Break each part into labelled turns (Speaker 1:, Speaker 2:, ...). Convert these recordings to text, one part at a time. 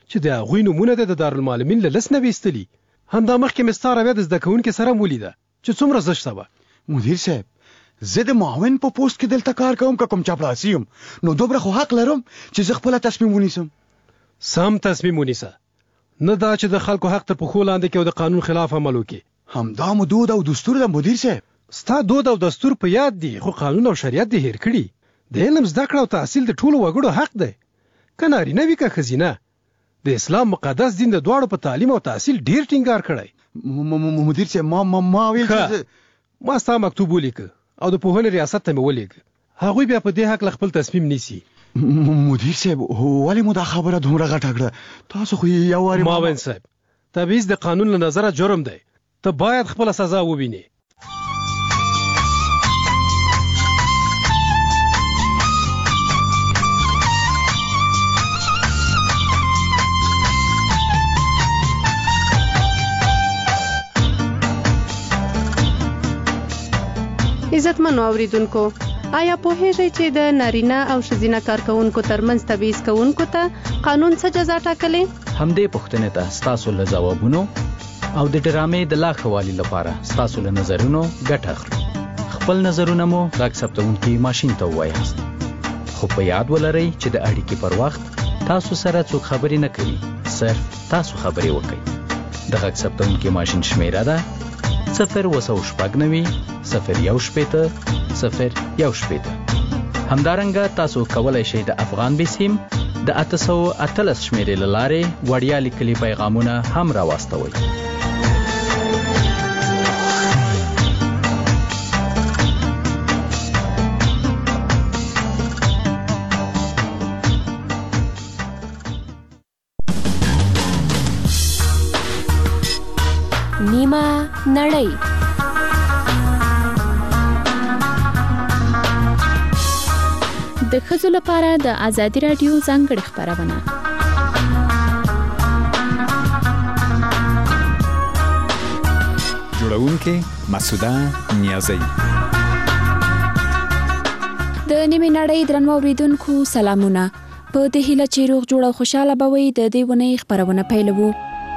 Speaker 1: چې د هغوی نومونه د دارالمعلمین له لس نه ویستلي. همدا مخکې مې ستا رویه د زده کوونکي سره ولیده چې څومره زشته وه.
Speaker 2: مدیر صاحب زه د معاون په پوسټ کې دلته کار کوم که کوم چاپلاسي یم، نو دومره خو حق لرم چې زه خپله تصمیم ونیسم.
Speaker 1: سم تصمیم ونیسه، نه دا چې د خلکو حق تر پښو لاندې کې او د قانون خلاف عمل وکړي.
Speaker 2: همدا مو دود او دستور د مدیر صاحب.
Speaker 1: ستا دود او دستور په یاد دي، خو قانون او شریعت دې هیر کړي. د علم زده کړه او تحصیل د ټولو وګړو حق دی، که نارینه وي که ښځینه. د اسلام مقدس دین د دواړو په تعلیم او تحصیل ډیر ټینګار کړی.
Speaker 2: مدیر صاحب ما ویل
Speaker 1: ما ستا مکتوب ولیکه او د پوهنې ریاست ته مې ولېږه. هغوی بیا په دې حق خپل تصمیم نیسي.
Speaker 2: مدیر صاحب ولې مو دا خبره دومره غټه کړه؟ تاسو خو یو وارې
Speaker 1: معاون صاحب، تبعیض د قانون له نظره جرم دی، ته باید خپله سزا ووینې.
Speaker 3: عزتمنو اوریدونکو، آیا پوهیږئ چې د نارینه او ښځینه کارکوونکو ترمنځ تبعیض کوونکو ته قانون څه جزا ټاکلې؟
Speaker 4: همدې پوښتنې ته ستاسو له ځوابونو او د ډرامې د لا ښه والي لپاره ستاسو له نظرونو ګټه اخلو. خپل نظرونه مو غږ ثبتونکي ماشین ته ووایاست، خو په یاد ولرئ چې د اړیکې پر وخت تاسو سره څوک خبرې نه کوي، صرف تاسو خبرې وکړئ. د غږ ثبتونکي ماشین شمیره ده 0 همدارنګه تاسو کولای شئ د افغان بیسیم د 813 شمیرې له لارې وړیا لیکلي پیغامونه هم راواستوئ.
Speaker 5: نیمه نړۍ. د ښځو لپاره د ازادي راډیو ځانګړې خپرونه.
Speaker 6: جوړونکې مسعوده نیازی.
Speaker 5: د نیمه نړۍ درنو اوریدونکو سلامونه. په دې هیله چې روغ جوړ او خوشاله به وئ، د دې ونې خپرونه پیلوو.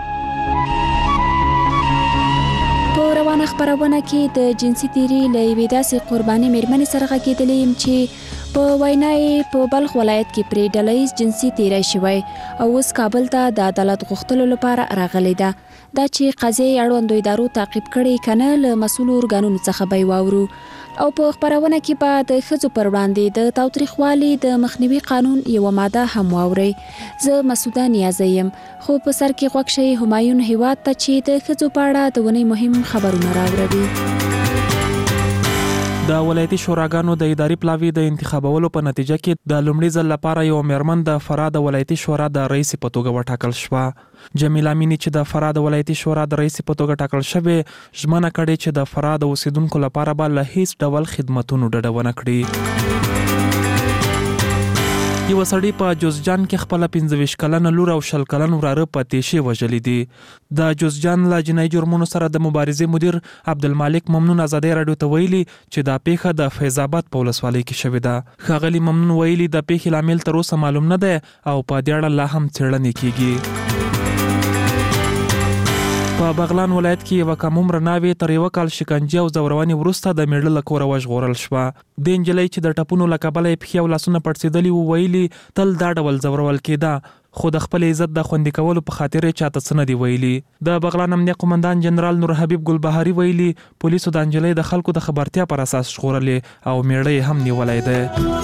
Speaker 5: په روانه خپرونه کې د جنسي تیري له یوې داسې قرباني مېرمنې سره غږېدلی یم چې په وینا یې په بلخ ولایت کې پرې ډله ییز جنسي تیری شوی او اوس کابل ته د عدالت غوښتلو لپاره راغلی ده. دا چې قضیې اړوندو ادارو تعقیب کړي که نه، له مسؤلو ارګانونو څخه به یې واورو. او په خپرونه کې به د ښځو پر وړاندې د تاوتریخوالي د مخنیوي قانون یوه ماده هم واورئ. زه مسعوده نیازی یم، خو په سر کې غوږ شئ همایون هیواد ته چې د ښځو په اړه د ونې مهم خبرونه راوړوي.
Speaker 7: د ولایتي شوراګانو د اداري پلاوي د انتخابولو په نتیجه کې د لومړي ځل لپاره یو میرمن د فراه د ولایتي شورا د رئیس په توګه وټاکل شوه. جمیله امینی چې د فراه د ولایتي شورا د رئیس په توګه ټاکل شوې، ژمنه کړې چې د فراه د اوسیدونکو لپاره به له هیڅ ډول خدمتونو ډډه ونه کړي. یو سړی په جوزجان کې خپل 25 کلنه لور او 20 کلن وراره په تیشي وژلي دي. د جوزجان لا جنایي جرمونو سره د مبارزې مدیر عبدالمالک ممنون ازادي راډیو ته ویلي چې دا پیښه د فیض آباد په ولسوالۍ کې شوې ده. ښاغلي ممنون ویلي د پیښې لامل تر اوسه معلوم نه دی او په دې اړه لا هم څېړنې کیږي. په بغلان ولایت کې یوه کم عمره ناوې تر 1 کال شکنجې او ځورونې وروسته د میړه له کوره وژغورل شوه. د نجلۍ چې د ټپونو له کبله یې پښې او لاسونه پړسېدلي وو، ویلي تل دا ډول ځورول کېده، خو د خپل عزت د خوندي کولو په خاطر یې چاته څه نه دي ویلي. د بغلان امنیه قومندان جنرال نور حبیب ګلبهاري ویلي پولیسو د نجلۍ د خلکو د خبرتیا پر اساس ژغورلې او میړه یې هم نیولی دی.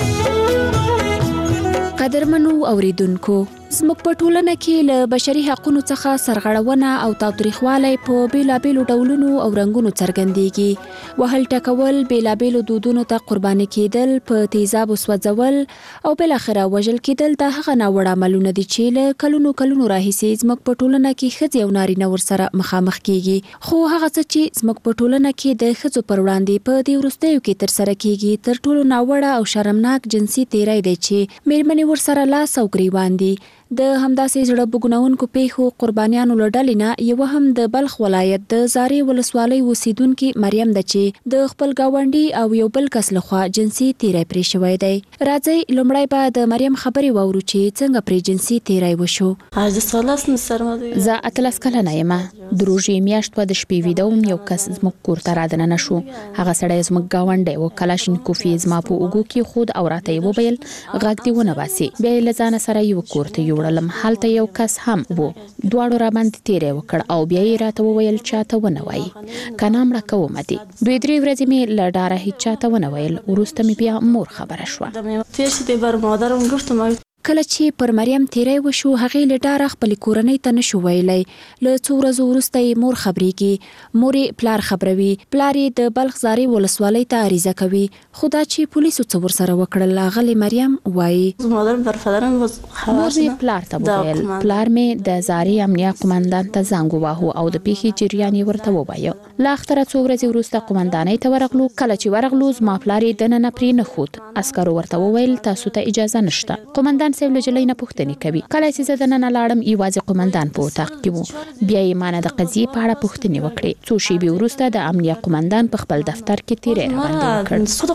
Speaker 5: قدرمنو اوریدونکو، زموږ په ټولنه کې له بشري حقونو څخه سرغړونه او تاوتریخوالی په بیلابیلو ډولونو او رنګونو څرګندېږي. وهل ټکول، بیلابیلو دودونو ته قرباني کېدل، په تیزابو سوځول او بالاخره وژل کېدل د هغه ناوړه عملونه دي چې له کلونو راهیسې زموږ په ټولنه کې ښځې او نارینه ورسره مخامخ کېږي. خو هغه څه چې زموږ په ټولنه کې د ښځو پر وړاندې په دې وروستیو کې ترسره کېږي، تر ټولو ناوړه او شرمناک جنسي تیری دی چې مېرمنې ورسره لاس او ګریوان دي. د همداسې زړه بګنونکو پیښو قربانیانو لړډلې نه یو هم د بلخ ولایت د زاري ولسوالۍ اوسیدونکي مریم ده چې د خپل گاونډي او یو بل کس لخوا جنسي تیری پرې شوی دی. راځي لومړی به د مریم خبرې واورو چې څنګه پرې جنسي تیری وشو.
Speaker 8: زه 18 کلنه یم. د روژې میاشت و د شپې ویده وم، یو کس زموږ کور ته رادننه شو. هغه سړی زموږ ګاونډی و. کلاشینکوف یې زما په اوږو کې خود او راته یې وویل غږ دې ونه باسي. بیا یې له ځانه سره یو کور ته یوړلم. هلته یو کس هم و. دواړو را باندې تیری وکړ او بیا یې راته وویل چاته ونه وایي، کنه مړه کومه دي. 2-3 ورځې مې له ډاره هیڅ چاته ونه ویل. وروسته مې بیا مور خبره شوه.
Speaker 5: کله چې پر مریم تیری وشو هغې له ډاره خپل کورنۍ ته نشو ویلی. له څو ورځو وروسته یې مور خبرېږي، مور یې پلار خبروي، پلار یې د بلخ زاري ولسوالۍ ته عریضه کوي. خو دا چې پولیسو څه ورسره وکړل هغه مریم وایي.
Speaker 8: مور یې پلار ته وویل. پلار مې د زاري امنیه قومندان ته زنګ وواهه او د پیښې جریان یې ورته ووایه. له اختره څو ورځې وروسته قومندانۍ ته ورغلو. کله چې ورغلو زما پلار یې دننه پرې نه ښود. عسکرو ورته وویل تاسو ته اجازه نشته. قومندان صاحب له جلۍ نه پوښتنې کوي. کله چې زه دننه لاړم یوازې قومندان په اتاق کې و. بیا یې مانه د قضیې په اړه پوښتنې وکړې. څو شېبې وروسته د امنیه قومندان په خپل دفتر کې تیری راباندې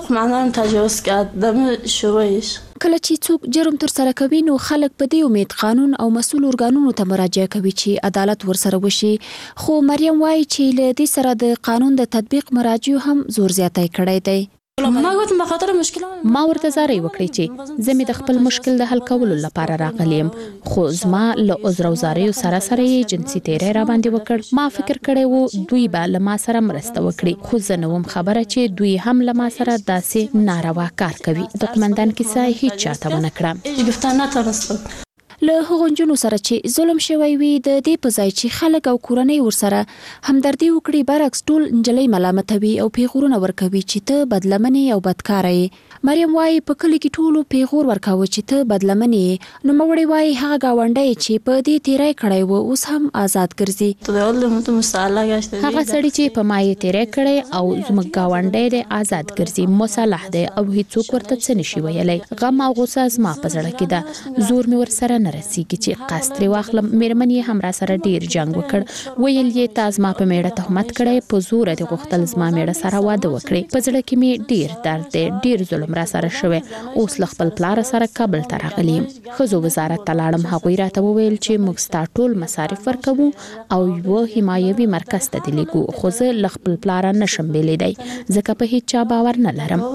Speaker 8: وکړ. کله چې څوک جرم تر سره کوي نو خلک په دې امید قانون او مسؤل ارګانونو ته مراجعه کوي چې عدالت ورسره وشي. خو مریم وایي چې له دې سره د قانون د تطبیق مراجعو هم زور زیاتی کړی دی. ما ورته زارۍ وکړې چې زه مې د خپل مشکل د حل کولو لپاره راغلی یم، خو زما له عذر او زاریو سره یې جنسي تیری را باندې وکړ. ما فکر کړی و دوی به له ما سره مرسته وکړي، خو زه نه وم خبره چې دوی هم له ما سره داسې ناروا کار کوي. د قومندان کیسه هیڅ چاته ونه کړه. له هغو نجونو سره چې ظلم شوی وي د دې په ځای چې خلک او کورنۍ ورسره همدردي وکړي برعکس ټول نجلۍ ملامتوي او پیغورونه ورکوي چې ته بدلمنې او بدکاره یې. مریم وایي په کلي کې ټولو پیغور ورکاوه چې ته بدلمنې یې. نوموړې وایي هغه ګاونډی چې په دې تیری کړی و اوس هم آزاد ګرځي. هغه سړی چې په ما یې تیری کړی او زموږ ګاونډی دی آزاد ګرځي، مصالح دی او هیڅوک ورته څه نشي ویلی. غم او غوسه زما په زړه کې ده. زور مې ورسره نه رسیږي چې قصد ترې واخلم. مېرمن یې هم را سره ډیر جنګ وکړ. ویل یې تا زما په میړه تهمت کړی، په زور دې غوښتل زما میړه سره واده وکړي. په زړه کې مې ډیر درد دی، ډیر ظلم را سره شوی. اوس له خپل پلار سره کابل ته راغلی یم. ښځو وزارت ته لاړم. هغوی راته وویل چې موږ ستا ټول مصارف ورکوو او یو حمایوي مرکز ته دې لیږو، خو زه له خپل پلاره نشم بیلیدی ځکه په هیڅ چا باور نه لرم.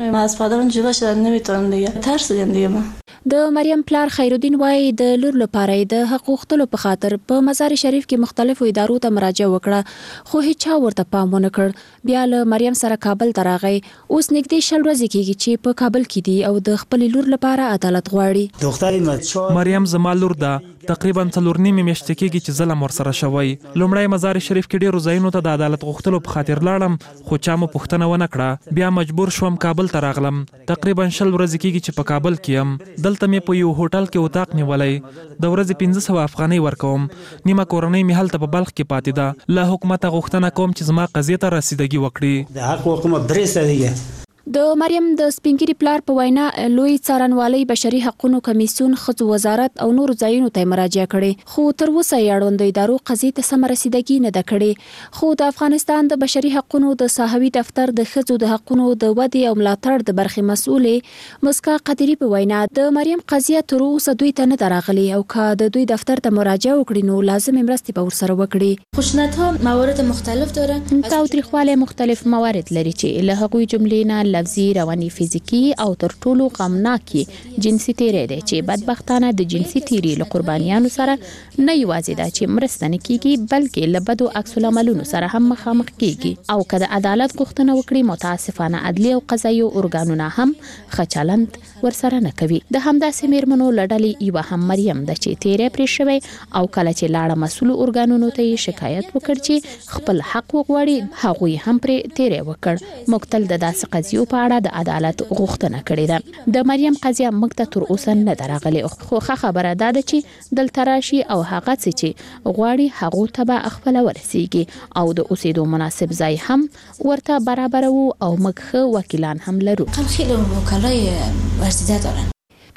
Speaker 8: د مریم پلار خیرالدین وایي د لور لپاره د حق غوښتلو په خاطر په مزار شریف کې مختلفو ادارو ته مراجعه وکړه، خو هیڅ چا ورته پام ونه کړ. بیا له مریم سره کابل ته راغی. اوس نږدې 20 ورځې کېږي چې په کابل کې دی او د خپل لور لپاره عدالت غواړي.
Speaker 7: مریم زما لور ده. تقریبا 4 میاشتې کېږي چې ظلم ورسره شوی. لومړی مزار شریف کې ډیرو ځایونو ته د عدالت غوښتلو په خاطر لاړم، خو چا مو پوښتنه ونه کړه. بیا مجبور شوم کابل ته راغلم. تقریبا 20 ورځې کېږي چې په کابل کې یم. دلته مې په یو هوټل کې اتاق نیولی. د ورځې 1500 افغانۍ ورکوم. نیمه کورنۍ مې هلته په بلخ کې پاتې ده. له حکومته غوښتنه کوم چې زما قضیې ته رسیدګي وکړي.
Speaker 9: د حق حکومت درې دی.
Speaker 5: د مریم د سپینګیري پلار په وینا لوی څارنوالۍ بشري حقوقو کمیسیون ښځو وزارت او نورو ځایونو ته مراجعه کړې، خو تر اوسه یې اړوندو ادارو قضیې ته سمه رسیدګي نه ده کړې. خو د افغانستان د بشري حقوقو د ساحوي دفتر د ښځو د حقوقو د ودې او ملاتړ د برخې مسؤلې مسکا قدري په وینا د مریم قضیه تر اوسه دوی ته نه ده راغلې او که د دوی دفتر ته مراجعه وکړي نو لازمې مرستې به ورسره وکړي.
Speaker 8: خشونت‌ها موارد مختلف داره. تاوتریخوالی مختلف موارد لري چې له هغوی جملې نه لفظي، رواني، فزیکی او تر ټولو غمناکي جنسي تیری دی چې بدبختانه د جنسي تیری له قربانیانو سره نه یوازې دا چې مرسته نه کیږي بلکې له بدو عکس العملونو سره هم مخامخ کیږي. او که د عدالت غوښتنه وکړي متاسفانه عدلي او قضایي ارګانونه هم ښه چلند ورسره نه کوي. د همداسې میرمنو له ډلې یوه هم مریم ده چې تیری پرې شوی او کله چې لاړه مسؤلو ارګانونو ته یې شکایت وکړ چې خپل حق وغواړي هغوی هم پرې تیری وکړ. موږ تل د داسې قضیو په اړه د عدالت غوښتنه کړې ده. د مریم قضیه موږ ته تر اوسه نه ده راغلې، خو ښه خبره دا ده چې دلته راشي او هغه څه چې غواړي هغو ته به خپله ورسیږي او د اوسېدو مناسب ځای هم ورته برابروو او موږ ښه وکیلان هم لرو. خیلی وکلای ورزیده دارن.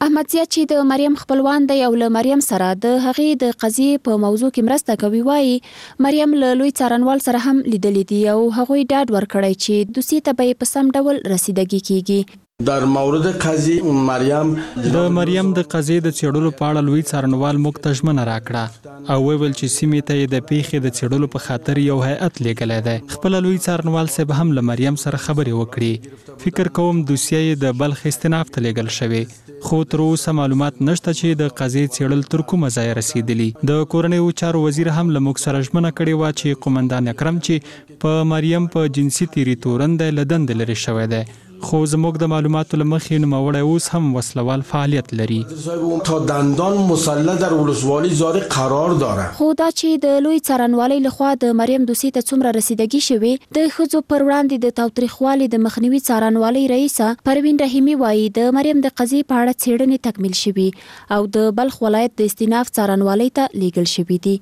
Speaker 8: احمد زیات چې د مریم خپلوان دی او له مریم سره د هغې د قضیې په موضوع کې مرسته کوي وایي مریم له لوی څارنوال سره هم لیدلې دي او هغوی ډاډ ورکړی چې دوسیې ته به په سم ډول رسیدګي کیږي.
Speaker 10: در مورد قضیه مریم
Speaker 11: د مریم د قضیې د څېړلو په اړه لوی څارنوال موږ ته ژمنه راکړه او وویل چې سیمې ته یې د پیښې د څېړلو په خاطر یو هیئت لیږلی دی. خپله لوی څارنوال صاحب هم له مریم سره خبرې وکړي. فکر کوم دوسیه یې د بلخ استیناف ته لیږل شوې، خو تر اوسه معلومات نشته چې د قضیې څېړل تر کومه ځایه رسېدلي. د کورنیو چارو وزیر هم له موږ سره ژمنه کړې وه چې قومندان اکرم چې په مریم په جنسي تیري تورن دی له دندې لرې شوی دی، خو زموږ د معلوماتو له مخې نوموړی اوس هم وسلوال فعالیت لري.
Speaker 10: تا دندان مسلح در ولسوالی زاری قرار داره.
Speaker 8: خو دا چې د لوی څارنوالۍ لخوا د مریم دوسیې ته څومره رسیدګي شوې، د ښځو پر وړاندې د تاوتریخوالي د مخنیوي څارنوالۍ رئیسه پروین رحیمي وایي د مریم د قضیې په اړه څېړنې تکمیل شوي او د بلخ ولایت د استیناف څارنوالۍ ته لیږل شوي دي.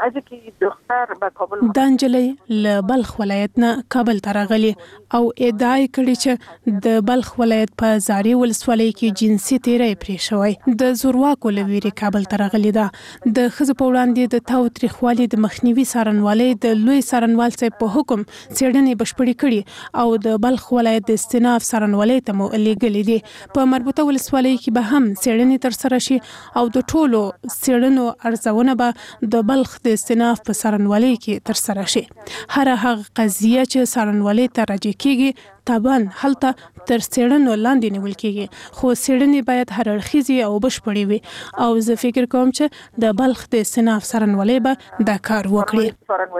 Speaker 12: دا نجلۍ له بلخ ولایت نه کابل ته راغلې او ادعا یې کړې چې د بلخ ولایت په زاري ولسوالۍ کې جنسي تیری پرې شوی. د زورواکو له ویرې کابل ته راغلې ده. د ښځو په وړاندې د تاوتریخوالي د مخنیوي څارنوالۍ د لوی څارنوال صاحب په حکم څېړنې بشپړې کړي او د بلخ ولایت د استیناف څارنوالۍ ته مو لیږلې دي. په مربوطه ولسوالۍ کې به هم څېړنې ترسره شي او د ټولو څېړنو ارزونه به د بلخ د استیناف په څارنوالۍ کې ترسره شي. هر هغه قضیه چې څارنوالۍ ته راجع کیږي طبعاً هلته تر څېړنو لاندې نیول کیږي، خو څېړنې باید هر اړخیزې او بشپړې وي او زه فکر کوم چې د بلخ د استیناف څارنوالۍ به دا کار وکړي.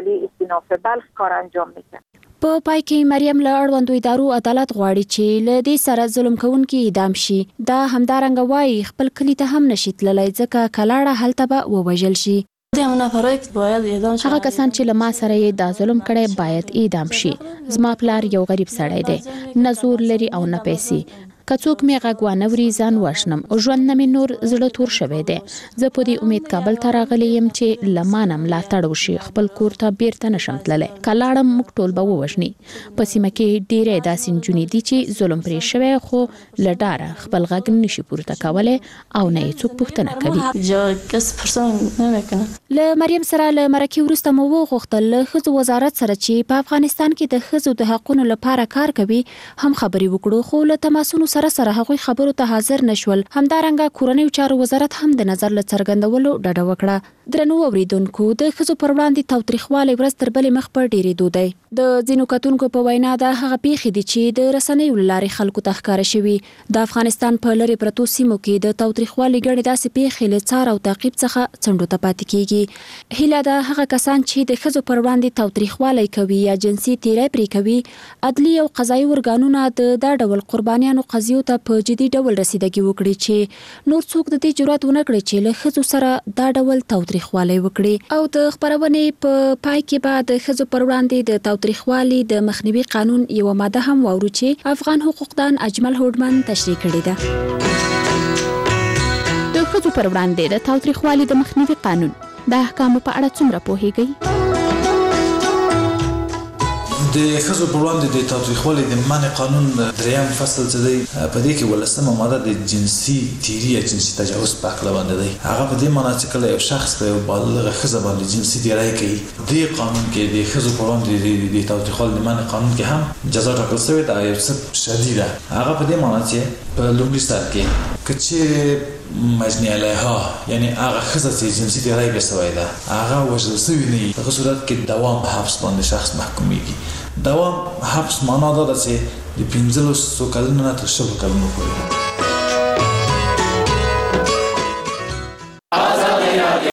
Speaker 12: په پای کې مریم له اړوندو ادارو عدالت غواړي چې له دې سره ظلم کوونکي اعدام شي. دا همدارنګه وایي خپل کلي ته هم نشي تللی ځکه کلاړه هلته به ووژل شي. هغه کسان چې له ما سره یې دا ظلم کړی باید اعدام شي. زما پلار یو غریب سړی دی، نه زور لري او نه پیسې. که څوک مې غږ وانوري ځان وشنم او ژوند نه مې نور زړه تور شوی دی. زه په دې امید کابل ته راغلی یم چې له ما نه ملاتړ وشي، خپل کور ته بیرته نشم تللی. که لاړم موږ ټول به ووژني. په سیمه کې ډېرې داسې نجونې دي چې ظلم پرې شوی خو له ډاره خپل غږ نشي پورته کولی او نه یې څوک پوښتنه کوي. له مریم سره له مرکې وروسته مو وغوښتل له ښځو وزارت سره چې په افغانستان کې د ښځو د حقونو لپاره کار کوي هم خبرې وکړو، خو له تماسونو سره هغوی خبرو ته حاضر نشول. همدارنګه کورنیو چارو وزارت هم د نظر له څرګندولو ډډه وکړه. درنو اوریدونکو، د ښځو پر وړاندې تاوتریخوالی ورځ تر بلې مخ په ډېرېدو دی. د ځینو کتونکو په وینا دا هغه پیښې دي چې د رسنیو له لارې خلکو ته ښکاره شوي. د افغانستان په لرې پرتو سیمو کې د تاوتریخوالي ګڼې داسې پیښې له څار او تعقیب څخه څنډو ته پاتې کیږي. هیله ده هغه کسان چې د ښځو پر وړاندې تاوتریخوالی کوي یا جنسي تیری پرې کوي، عدلي او قضایي ارګانونه د دا ډول قربانیانو قضیو ته په جدي ډول رسیدګي وکړي چې نور څوک د دې جرأت ونه کړي چې له ښځو سره دا ډول تاوتریخوالی وکړي. او د خپرونې په پای کې به د ښځو پر وړاندې د تاوتریخوالي د مخنیوي قانون یوه ماده هم واورو چې افغان حقوقدان اجمل هوډمن تشریح کړې ده. د ښځو پر وړاندې د تاوتریخوالي د مخنیوي قانون د احکامو په اړه څومره پوهیږئ؟
Speaker 13: د ښځو پر وړاندې د تاوتریخوالي د منع قانون دریم فصل چې دی په دې کې 18مه ماده د جنسي تیري یا جنسي تجاوز په اړه باندې دی. هغه په دې معنی چې کله یو شخص په یو بالغه ښځه باندې جنسي تیری کوي، دې قانون کې د ښځو پر وړاندې د تاوتریخوالي د منع قانون کې هم جزا ټاکل شوې ده، یو څه شدیده. هغه په دې معنی چې په لومړي سر کې که چیرې مجني علیها یعنی هغه ښځه چې جنسي تیری پرې شوی ده هغه وژل شوې نه وي، په هغه صورت کې دوام حبس باندې شخص محکومیږي. دوام حبس معنا دا ده چې د 15 کلونو نه تر 20 کلونو پورې.